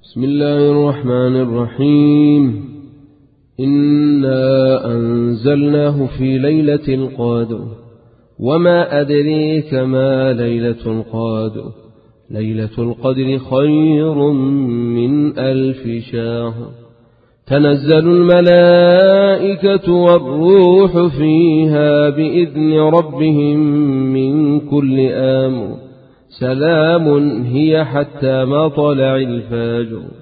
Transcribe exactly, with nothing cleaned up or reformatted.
بسم الله الرحمن الرحيم. إنا أنزلناه في ليلة القدر وما أدريك ما ليلة القدر ليلة القدر خير من ألف شهر. تنزل الملائكة والروح فيها بإذن ربهم من كل أمر. سلام هي حتى مطلع الفجر.